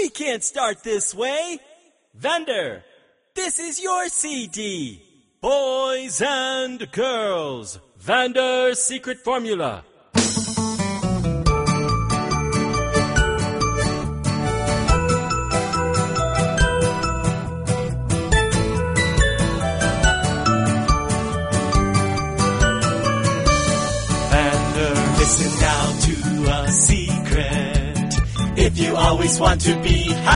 We can't start this way. Vendor, this is your CD. Boys and girls, Vander's secret formula. Listen now to a secret. If you always want to be